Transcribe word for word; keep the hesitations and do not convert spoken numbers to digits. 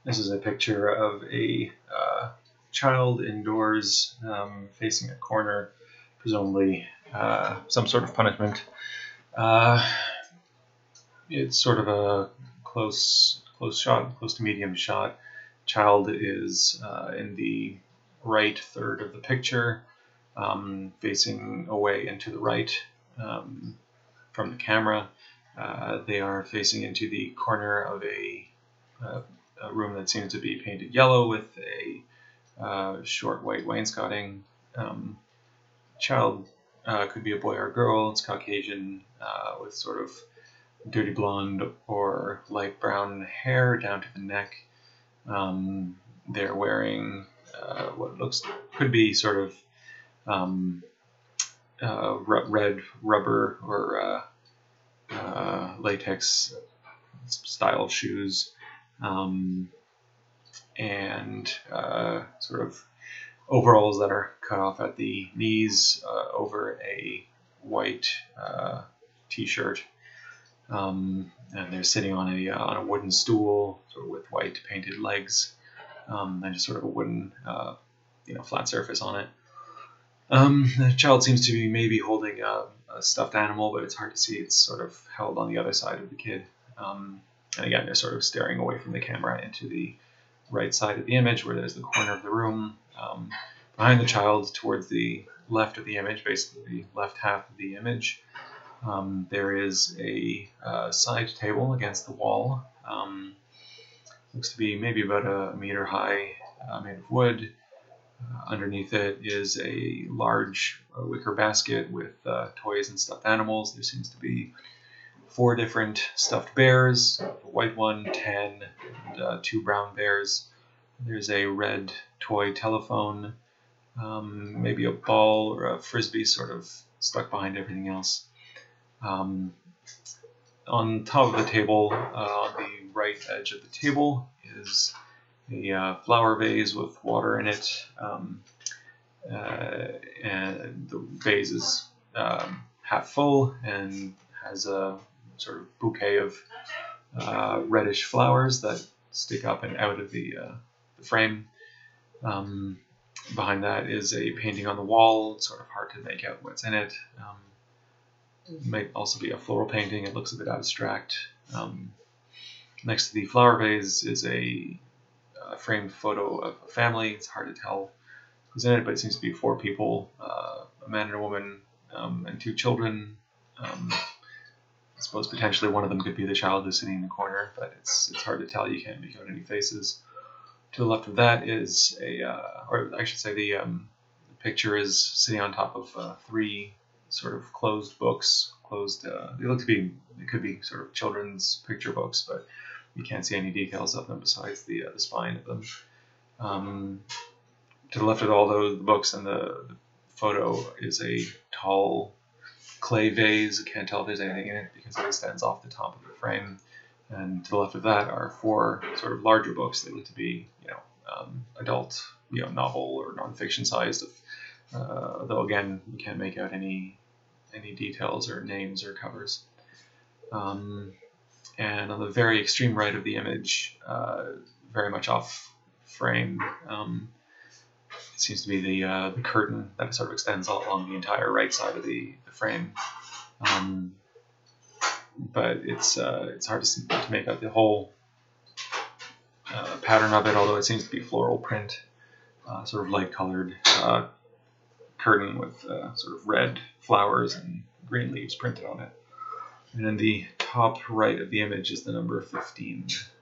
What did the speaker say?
This is a picture of a uh, child indoors um, facing a corner, presumably uh, some sort of punishment. Uh, it's sort of a close, close shot, close to medium shot. Child is uh, in the right third of the picture, um, facing away and to the right um, from the camera. Uh, they are facing into the corner of a, uh, a room that seems to be painted yellow with a uh, short white wainscoting. Um, child uh, could be a boy or a girl. It's Caucasian uh, with sort of dirty blonde or light brown hair down to the neck. Um, they're wearing uh, what looks could be sort of um, uh, red rubber or uh, uh, latex style shoes, um, and uh, sort of overalls that are cut off at the knees uh, over a white uh, t-shirt. Um, and they're sitting on a uh, on a wooden stool, sort of with white painted legs, um, and just sort of a wooden, uh, you know, flat surface on it. Um, the child seems to be maybe holding a, a stuffed animal, but it's hard to see. It's sort of held on the other side of the kid. Um, and again, they're sort of staring away from the camera into the right side of the image, where there's the corner of the room. Um, behind the child, towards the left of the image, basically the left half of the image, um, there is a uh, side table against the wall. Um, looks to be maybe about a meter high, uh, made of wood. Uh, underneath it is a large uh, wicker basket with uh, toys and stuffed animals. There seems to be four different stuffed bears, a white one, ten, and uh, two brown bears. There's a red toy telephone, um, maybe a ball or a frisbee sort of stuck behind everything else. Um, on top of the table, uh, on the right edge of the table, is a uh, flower vase with water in it, um, uh, and the vase is um, half full and has a sort of bouquet of uh, reddish flowers that stick up and out of the, uh, the frame. Um, behind that is a painting on the wall. It's sort of hard to make out what's in it. Um, it might also be a floral painting. It looks a bit abstract. Um, next to the flower vase is a A framed photo of a family. It's hard to tell who's in it, but it seems to be four people, uh, a man and a woman, um, and two children. Um, I suppose potentially one of them could be the child who's sitting in the corner, but it's it's hard to tell. You can't make out any faces. To the left of that is a, uh, or I should say the, um, the picture is sitting on top of uh, three sort of closed books. Closed. Uh, they look to be, it could be sort of children's picture books, but you can't see any details of them besides the, uh, the spine of them. Um, to the left of all those the books and the, the photo is a tall clay vase. I can't tell if there's anything in it because it extends off the top of the frame. And to the left of that are four sort of larger books. They look to be, you know, um, adult, you know, novel or nonfiction sized. Uh, though again, you can't make out any any details or names or covers. Um, And on the very extreme right of the image, uh, very much off frame, um, it seems to be the uh, the curtain that sort of extends all along the entire right side of the, the frame. Um, but it's uh, it's hard to, to make out the whole uh, pattern of it, although it seems to be floral print, uh, sort of light colored uh, curtain with uh, sort of red flowers and green leaves printed on it. And in the top right of the image is the number fifteen.